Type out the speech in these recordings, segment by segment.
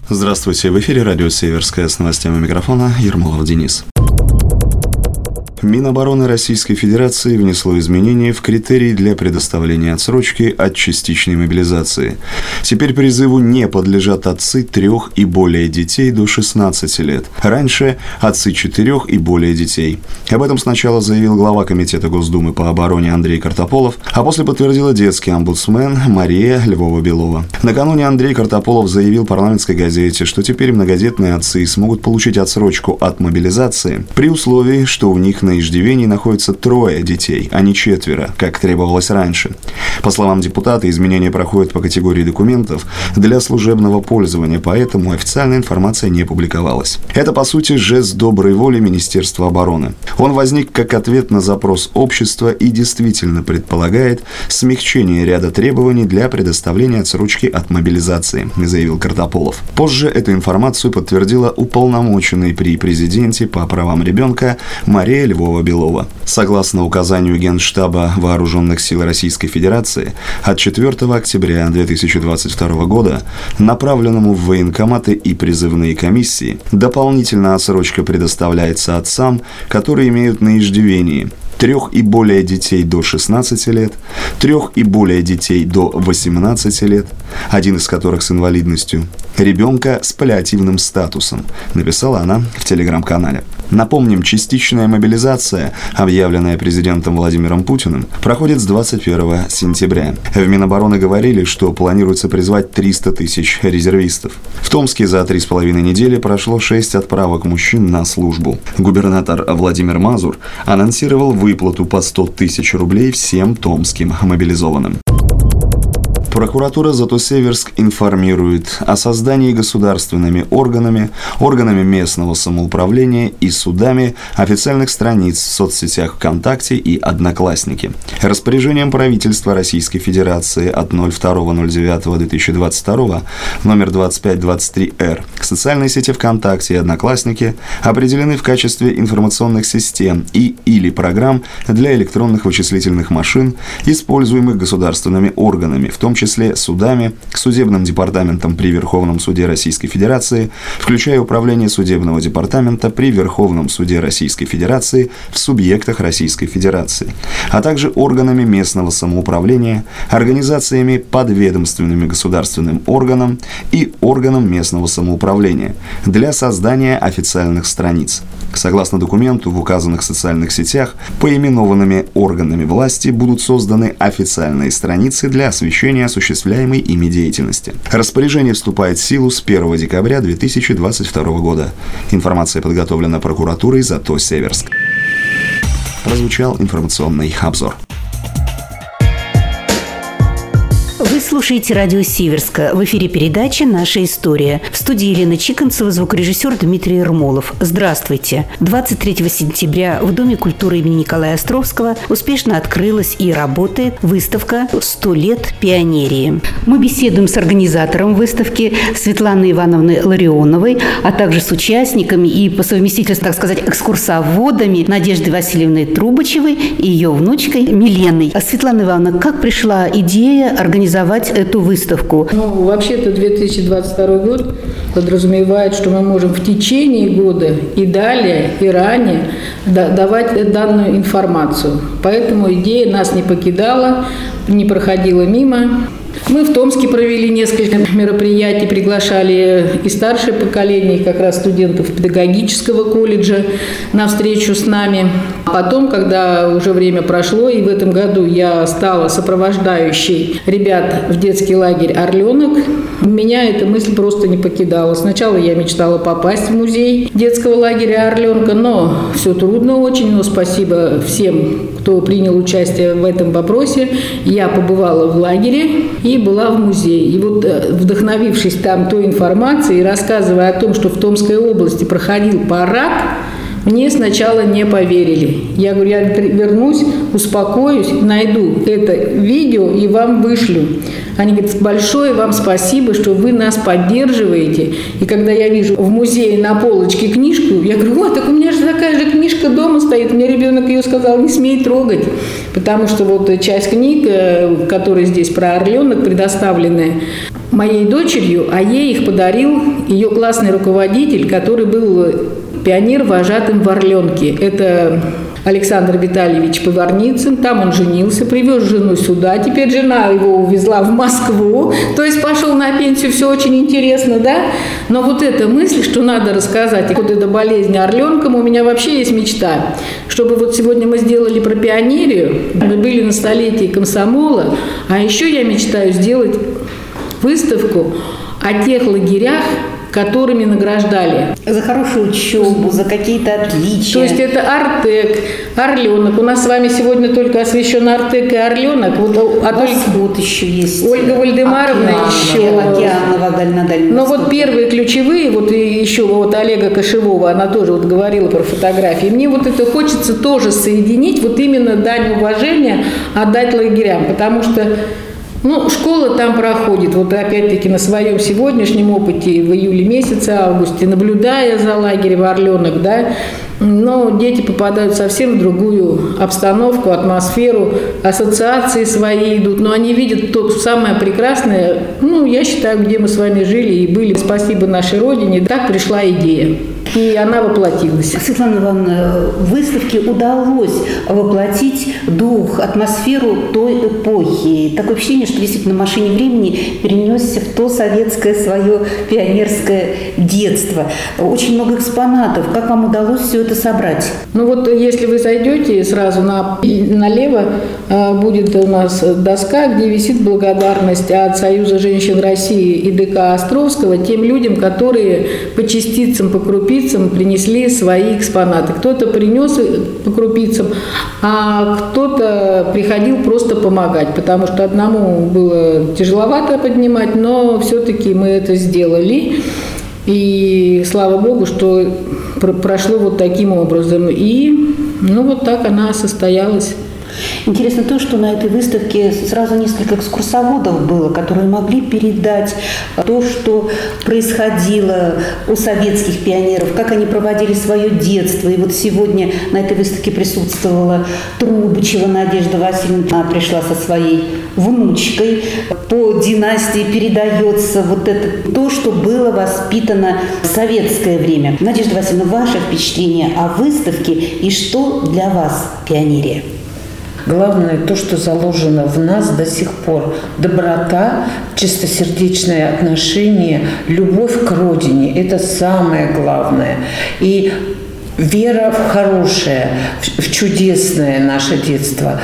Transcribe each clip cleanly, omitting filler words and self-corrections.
Здравствуйте, в эфире радио «Северская», с новостями микрофона Ермолов Денис. Минобороны Российской Федерации внесло изменения в критерии для предоставления отсрочки от частичной мобилизации. Теперь призыву не подлежат отцы 3 и более детей до 16 лет. Раньше отцы 4 и более детей. Об этом сначала заявил глава Комитета Госдумы по обороне Андрей Картополов, а после подтвердила детский омбудсмен Мария Львова-Белова. Накануне Андрей Картополов заявил парламентской газете, что теперь многодетные отцы смогут получить отсрочку от мобилизации при условии, что у них на иждивении находится 3 детей, а не 4, как требовалось раньше. По словам депутата, изменения проходят по категории документов для служебного пользования, поэтому официальная информация не публиковалась. Это, по сути, жест доброй воли Министерства обороны. Он возник как ответ на запрос общества и действительно предполагает смягчение ряда требований для предоставления отсрочки от мобилизации, заявил Картополов. Позже эту информацию подтвердила уполномоченный при президенте по правам ребенка Мария Львова-Белова. Согласно указанию Генштаба Вооруженных сил Российской Федерации от 4 октября 2022 года, направленному в военкоматы и призывные комиссии, дополнительно отсрочка предоставляется отцам, которые имеют на иждивении 3 и более детей до 16 лет, 3 и более детей до 18 лет, один из которых с инвалидностью, ребенка с паллиативным статусом, написала она в телеграм-канале. Напомним, частичная мобилизация, объявленная президентом Владимиром Путиным, проходит с 21 сентября. В Минобороны говорили, что планируется призвать 300 тысяч резервистов. В Томске за 3,5 недели прошло 6 отправок мужчин на службу. Губернатор Владимир Мазур анонсировал выплату по 100 тысяч рублей всем томским мобилизованным. Прокуратура Зато-Северск информирует о создании государственными органами, органами местного самоуправления и судами официальных страниц в соцсетях ВКонтакте и Одноклассники. Распоряжением правительства Российской Федерации от 02.09.2022 номер 2523-Р социальные сети ВКонтакте и Одноклассники определены в качестве информационных систем и/или программ для электронных вычислительных машин, используемых государственными органами, в том числе судами, судебным департаментом при Верховном суде Российской Федерации, включая управление судебного департамента при Верховном суде Российской Федерации в субъектах Российской Федерации, а также органами местного самоуправления, организациями подведомственными государственным органам и органам местного самоуправления для создания официальных страниц. Согласно документу, в указанных социальных сетях поименованными органами власти будут созданы официальные страницы для освещения осуществляемой ими деятельности. Распоряжение вступает в силу с 1 декабря 2022 года. Информация подготовлена прокуратурой Зато-Северск. Прозвучал информационный обзор. Вы слушаете радио «Северска». В эфире передача «Наша история». В студии Елена Чиконцева, звукорежиссер Дмитрий Ермолов. Здравствуйте. 23 сентября в Доме культуры имени Николая Островского успешно открылась и работает выставка «100 лет пионерии». Мы беседуем с организатором выставки Светланой Ивановной Ларионовой, а также с участниками и по совместительству, так сказать, экскурсоводами Надеждой Васильевной Трубачевой и ее внучкой Миленой. Светлана Ивановна, как пришла идея организовать эту выставку? Вообще-то 2022 год подразумевает, что мы можем в течение года и далее, и ранее давать данную информацию. Поэтому идея нас не покидала, не проходила мимо. Мы в Томске провели несколько мероприятий, приглашали и старшее поколение, как раз студентов педагогического колледжа на встречу с нами. Потом, когда уже время прошло, и в этом году я стала сопровождающей ребят в детский лагерь «Орленок», меня эта мысль просто не покидала. Сначала я мечтала попасть в музей детского лагеря «Орленка», но все трудно очень, но спасибо всем, кто принял участие в этом вопросе. Я побывала в лагере и была в музее. И вот, вдохновившись там той информацией и рассказывая о том, что в Томской области проходил парад, мне сначала не поверили. Я говорю, я вернусь, успокоюсь, найду это видео и вам вышлю. Они говорят, большое вам спасибо, что вы нас поддерживаете. И когда я вижу в музее на полочке книжку, я говорю, о, так у меня же такая же книжка дома стоит. Мне ребенок ее сказал, не смей трогать. Потому что вот часть книг, которые здесь про орленок предоставлены, моей дочерью, а ей их подарил ее классный руководитель, который был пионер-вожатым в Орленке. Это Александр Витальевич Поварницын. Там он женился, привез жену сюда. Теперь жена его увезла в Москву. То есть пошел на пенсию, все очень интересно, да? Но вот эта мысль, что надо рассказать, вот эта болезнь Орленкам, у меня вообще есть мечта, чтобы вот сегодня мы сделали про пионерию, мы были на столетии комсомола, а еще я мечтаю сделать выставку о тех лагерях, которыми награждали. За хорошую учебу, за какие-то отличия. То есть это Артек, Орленок. У нас с вами сегодня только освещен Артек и Орленок. Вот еще есть. Ольга Вальдемаровна еще. Но вот первые ключевые, вот и еще вот Олега Кошевого, она тоже вот говорила про фотографии. Мне вот это хочется тоже соединить, вот именно дань уважения отдать лагерям, потому что школа там проходит, вот опять-таки на своем сегодняшнем опыте в июле месяце, августе, наблюдая за лагерем Орленок, да, но дети попадают совсем в другую обстановку, атмосферу, ассоциации свои идут, но они видят то самое прекрасное, я считаю, где мы с вами жили и были. Спасибо нашей Родине, так пришла идея. И она воплотилась. Светлана Ивановна, в выставке удалось воплотить дух, атмосферу той эпохи. Такое ощущение, что действительно в машине времени перенесся в то советское свое пионерское детство. Очень много экспонатов. Как вам удалось все это собрать? Если вы зайдете сразу налево, будет у нас доска, где висит благодарность от Союза женщин России и ДК Островского тем людям, которые по частицам, по крупицам принесли свои экспонаты. Кто-то принес по крупицам, а кто-то приходил просто помогать, потому что одному было тяжеловато поднимать, но все-таки мы это сделали. И слава Богу, что прошло вот таким образом. И вот так она состоялась. Интересно то, что на этой выставке сразу несколько экскурсоводов было, которые могли передать то, что происходило у советских пионеров, как они проводили свое детство. И вот сегодня на этой выставке присутствовала Трубачева Надежда Васильевна, она пришла со своей внучкой. По династии передается вот это то, что было воспитано в советское время. Надежда Васильевна, ваше впечатление о выставке и что для вас пионерия? Главное то, что заложено в нас до сих пор. Доброта, чистосердечное отношение, любовь к родине – это самое главное. И вера в хорошее, в чудесное наше детство.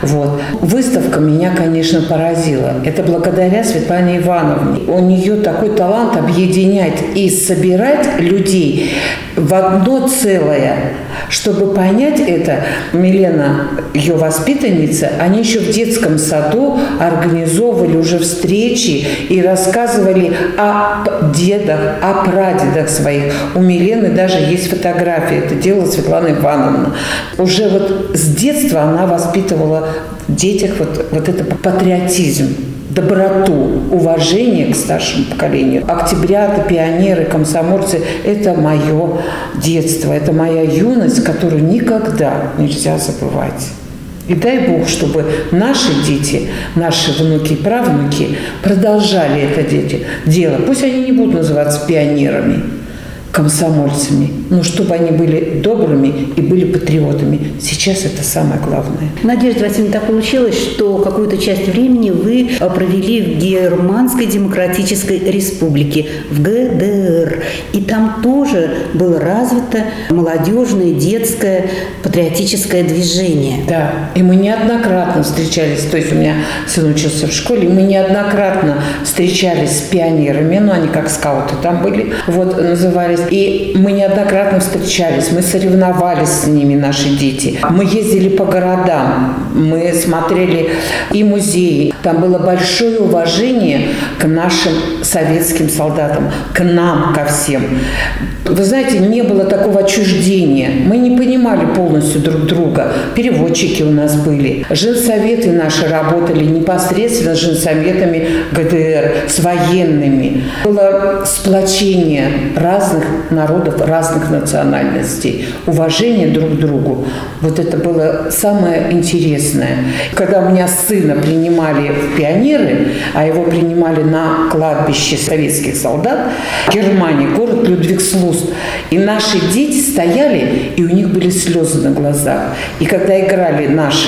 Выставка меня, конечно, поразила. Это благодаря Светлане Ивановне. У нее такой талант объединять и собирать людей в одно целое. Чтобы понять это, Милена, ее воспитанница, они еще в детском саду организовывали уже встречи и рассказывали о дедах, о прадедах своих. У Милены даже есть фотографии. Это делала Светлана Ивановна. Уже с детства она воспитывала в детях вот это патриотизм, доброту, уважение к старшему поколению. Октябрята, пионеры, комсомольцы – это мое детство, это моя юность, которую никогда нельзя забывать. И дай Бог, чтобы наши дети, наши внуки и правнуки продолжали это дело. Пусть они не будут называться пионерами, комсомольцами, но чтобы они были добрыми и были патриотами. Сейчас это самое главное. Надежда Васильевна, так получилось, что какую-то часть времени вы провели в Германской Демократической Республике, в ГДР. И там тоже было развито молодежное, детское, патриотическое движение. Да, и мы неоднократно встречались, то есть у меня сын учился в школе, мы неоднократно встречались с пионерами, они как скауты там были, назывались. И мы неоднократно встречались, мы соревновались с ними, наши дети. Мы ездили по городам, мы смотрели и музеи. Там было большое уважение к нашим советским солдатам, к нам, ко всем. Вы знаете, не было такого отчуждения. Мы не понимали полностью друг друга. Переводчики у нас были. Женсоветы наши работали непосредственно с женсоветами ГДР, с военными. Было сплочение разных народов, разных национальностей, уважение друг к другу. Вот это было самое интересное. Когда у меня сына принимали в пионеры, а его принимали на кладбище советских солдат в Германии, город Людвигслуст, и наши дети стояли, и у них были слезы на глазах. И когда играли наш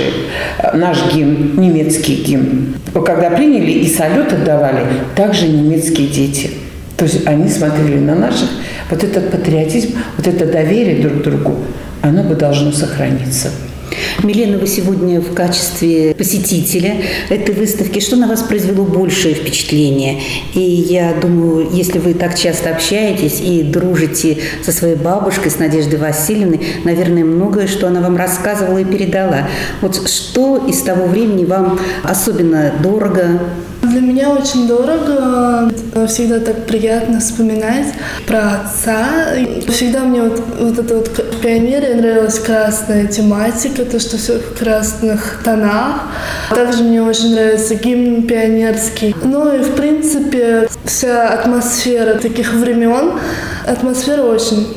гимн, немецкий гимн, когда приняли и салют отдавали, также немецкие дети. То есть они смотрели на наших. Вот этот патриотизм, вот это доверие друг к другу, оно бы должно сохраниться. Милена, вы сегодня в качестве посетителя этой выставки. Что на вас произвело большее впечатление? И я думаю, если вы так часто общаетесь и дружите со своей бабушкой, с Надеждой Васильевной, наверное, многое, что она вам рассказывала и передала. Вот что из того времени вам особенно дорого? Для меня очень дорого. Всегда так приятно вспоминать про отца. Всегда мне вот это вот в пионере нравилась красная тематика, то, что все в красных тонах. Также мне очень нравится гимн пионерский. Ну и в принципе вся атмосфера таких времен, атмосфера очень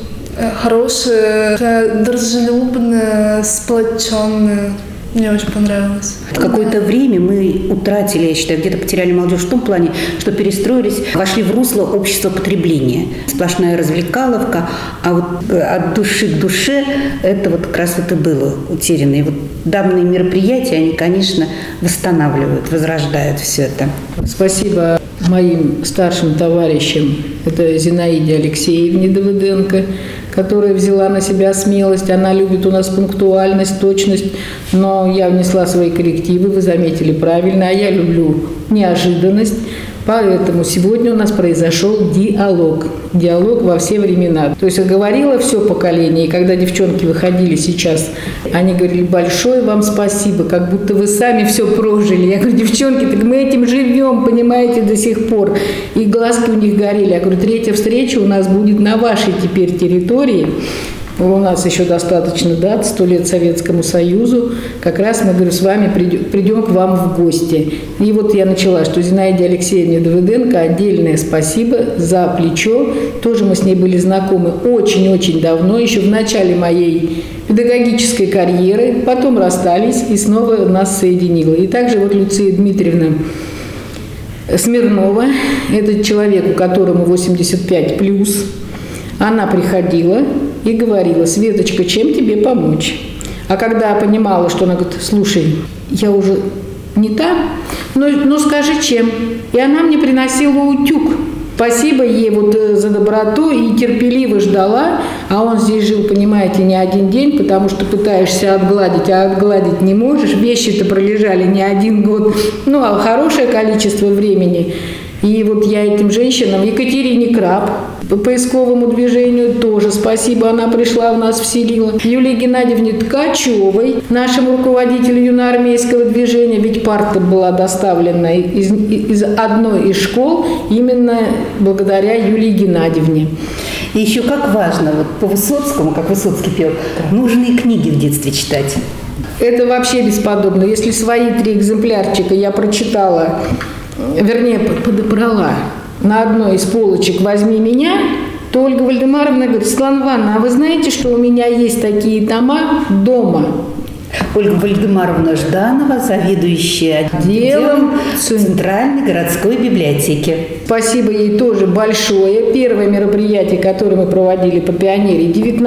хорошая, дружелюбная, сплоченная. Мне очень понравилось. В какое-то время мы утратили, я считаю, где-то потеряли молодежь в том плане, что перестроились, вошли в русло общества потребления. Сплошная развлекаловка, а вот от души к душе это вот как раз это было утеряно. И вот данные мероприятия, они, конечно, восстанавливают, возрождают все это. Спасибо моим старшим товарищам. Это Зинаиде Алексеевне Давыденко, которая взяла на себя смелость. Она любит у нас пунктуальность, точность, но я внесла свои коррективы, вы заметили правильно, а я люблю неожиданность. Поэтому сегодня у нас произошел диалог. Диалог во все времена. То есть говорило все поколение, и когда девчонки выходили сейчас, они говорили: большое вам спасибо, как будто вы сами все прожили. Я говорю: девчонки, так мы этим живем, понимаете, до сих пор. И глазки у них горели. Я говорю: третья встреча у нас будет на вашей теперь территории. У нас еще достаточно дат, 100 лет Советскому Союзу. Как раз мы, говорю, с вами придем к вам в гости. И вот я начала, что Зинаиде Алексеевне Давыденко отдельное спасибо за плечо. Тоже мы с ней были знакомы очень-очень давно, еще в начале моей педагогической карьеры. Потом расстались, и снова нас соединило. И также вот Люция Дмитриевна Смирнова, это человек, у которому 85+, она приходила и говорила: Светочка, чем тебе помочь? А когда я понимала, что она говорит: слушай, я уже не там, но скажи, чем? И она мне приносила утюг. Спасибо ей вот за доброту, и терпеливо ждала, а он здесь жил, понимаете, не один день, потому что пытаешься отгладить, а отгладить не можешь. Вещи-то пролежали не один год, ну, а хорошее количество времени. И вот я этим женщинам, Екатерине Краб, по поисковому движению тоже спасибо, она пришла, у нас вселила. Юлии Геннадьевне Ткачевой, нашему руководителю юноармейского движения, ведь парта была доставлена из одной из школ именно благодаря Юлии Геннадьевне. И еще как важно, вот по Высоцкому, как Высоцкий пел, нужные книги в детстве читать. Это вообще бесподобно. Если свои 3 экземплярчика я прочитала, вернее, подобрала на одной из полочек «Возьми меня», то Ольга Вальдемаровна говорит: Светлана Ивановна, а вы знаете, что у меня есть такие тома дома? Ольга Вальдемаровна Жданова, заведующая отделом Центральной городской библиотеки. Спасибо ей тоже большое. Первое мероприятие, которое мы проводили по пионере,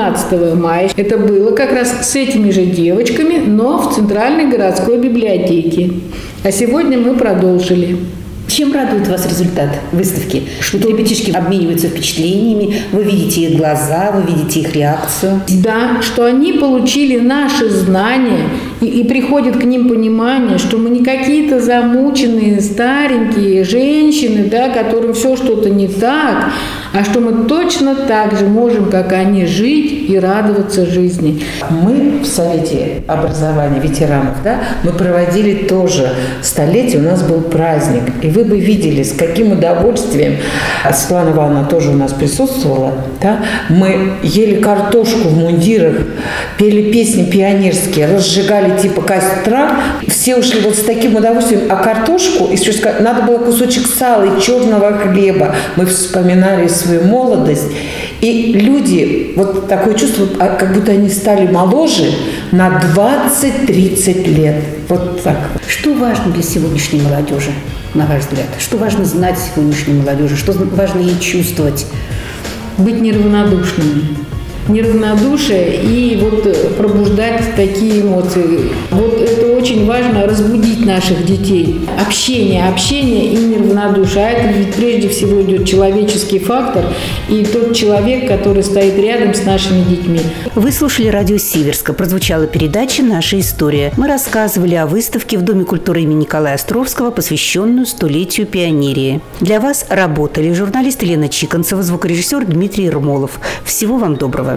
19 мая, это было как раз с этими же девочками, но в Центральной городской библиотеке. А сегодня мы продолжили. Чем радует вас результат выставки? Что ребятишки обмениваются впечатлениями, вы видите их глаза, вы видите их реакцию. Да, что они получили наши знания, и приходит к ним понимание, что мы не какие-то замученные старенькие женщины, да, которым все что-то не так, а что мы точно так же можем, как они, жить и радоваться жизни. Мы в Совете образования ветеранов, да, мы проводили тоже столетие, у нас был праздник. И вы бы видели, с каким удовольствием, Светлана Ивановна тоже у нас присутствовала, да, мы ели картошку в мундирах, пели песни пионерские, разжигали типа костра, все ушли вот с таким удовольствием, а картошку, еще надо было кусочек сала и черного хлеба. Мы вспоминали свою молодость, И люди, вот такое чувство, как будто они стали моложе на 20-30 лет. Вот так. Что важно для сегодняшней молодежи, на ваш взгляд? Что важно знать сегодняшней молодежи? Что важно ей чувствовать? Быть неравнодушными. Неравнодушие и вот пробуждать такие эмоции. Вот это очень важно, разбудить наших детей. Общение и неравнодушие. А это ведь прежде всего идет человеческий фактор и тот человек, который стоит рядом с нашими детьми. Вы слушали радио Сиверска. Прозвучала передача «Наша история». Мы рассказывали о выставке в Доме культуры имени Николая Островского, посвященную столетию пионерии. Для вас работали журналист Елена Чиконцева, звукорежиссер Дмитрий Ермолов. Всего вам доброго.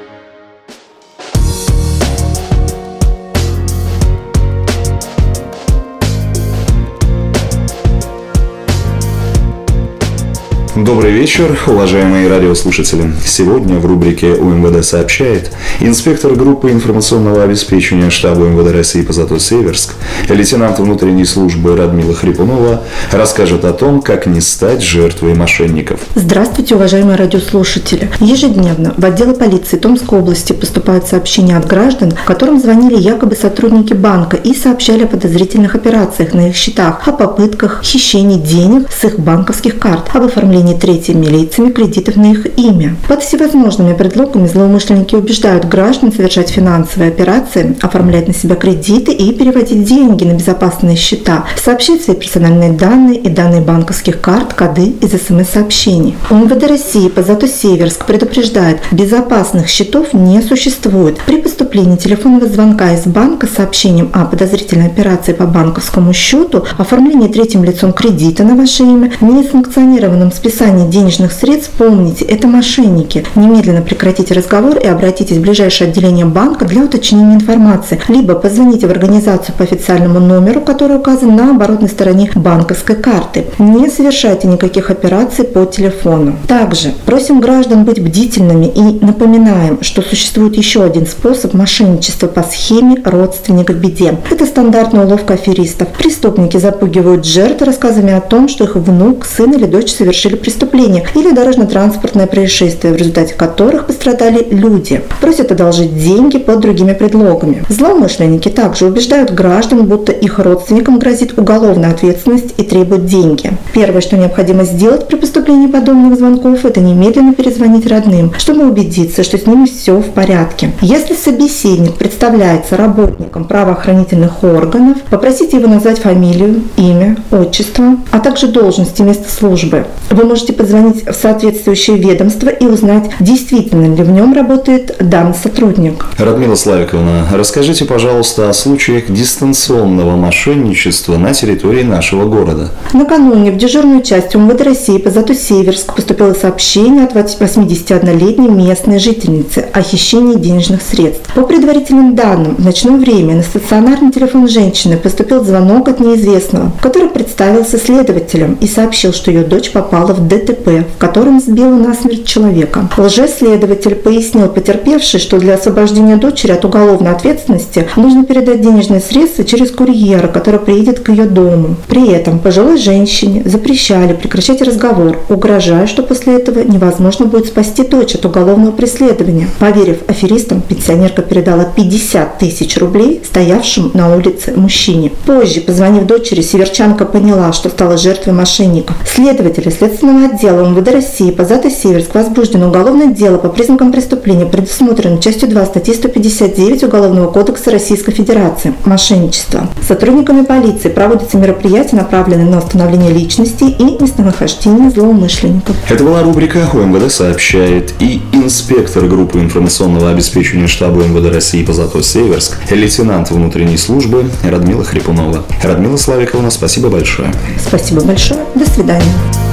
Добрый вечер, уважаемые радиослушатели. Сегодня в рубрике УМВД сообщает инспектор группы информационного обеспечения штаба МВД России по Зато-Северск, лейтенант внутренней службы Радмила Хрипунова расскажет о том, как не стать жертвой мошенников. Здравствуйте, уважаемые радиослушатели. Ежедневно в отделы полиции Томской области поступают сообщения от граждан, которым звонили якобы сотрудники банка и сообщали о подозрительных операциях на их счетах, о попытках хищения денег с их банковских карт, об оформлении третьими лицами кредитов на их имя. Под всевозможными предлогами злоумышленники убеждают граждан совершать финансовые операции, оформлять на себя кредиты и переводить деньги на безопасные счета, сообщать свои персональные данные и данные банковских карт, коды из СМС-сообщений. УМВД России по Зато-Северск предупреждает, безопасных счетов не существует. При поступлении телефонного звонка из банка с сообщением о подозрительной операции по банковскому счету, оформлении третьим лицом кредита на ваше имя, несанкционированном списании денежных средств, помните, это мошенники. Немедленно прекратите разговор и обратитесь в ближайшее отделение банка для уточнения информации. Либо позвоните в организацию по официальному номеру, который указан на оборотной стороне банковской карты. Не совершайте никаких операций по телефону. Также просим граждан быть бдительными и напоминаем, что существует еще один способ мошенничества по схеме «родственник в беде». Это стандартная уловка аферистов. Преступники запугивают жертв рассказами о том, что их внук, сын или дочь совершили преступление или дорожно-транспортное происшествие, в результате которых пострадали люди. Просят одолжить деньги под другими предлогами. Злоумышленники также убеждают граждан, будто их родственникам грозит уголовная ответственность и требуют деньги. Первое, что необходимо сделать при поступлении подобных звонков, это немедленно перезвонить родным, чтобы убедиться, что с ними все в порядке. Если собеседник представляется работником правоохранительных органов, попросите его назвать фамилию, имя, отчество, а также должность и место службы. Вы можете позвонить в соответствующее ведомство и узнать, действительно ли в нем работает данный сотрудник. Радмила Славиковна, расскажите, пожалуйста, о случаях дистанционного мошенничества на территории нашего города. Накануне в дежурную часть УМВД России по Зато-Северск поступило сообщение от 81-летней местной жительницы о хищении денежных средств. По предварительным данным, в ночное время на стационарный телефон женщины поступил звонок от неизвестного, который представился следователем и сообщил, что ее дочь попала в ДТП, в котором сбила насмерть человека. Лжеследователь пояснил потерпевшей, что для освобождения дочери от уголовной ответственности нужно передать денежные средства через курьера, который приедет к ее дому. При этом пожилой женщине запрещали прекращать разговор, угрожая, что после этого невозможно будет спасти дочь от уголовного преследования. Поверив аферистам, пенсионерка передала 50 тысяч рублей стоявшему на улице мужчине. Позже, позвонив дочери, северчанка поняла, что стала жертвой мошенников. Следователи Следственного отдела МВД России по Зато-Северск возбуждено уголовное дело по признакам преступления, предусмотренным частью 2 статьи 159 Уголовного кодекса Российской Федерации «Мошенничество». Сотрудниками полиции проводятся мероприятия, направленные на установление личности и местонахождения злоумышленников. Это была рубрика «УМВД сообщает» и инспектор группы информационного обеспечения штаба МВД России по Зато-Северск, лейтенант внутренней службы Радмила Хрипунова. Радмила Славиковна, спасибо большое. Спасибо большое. До свидания.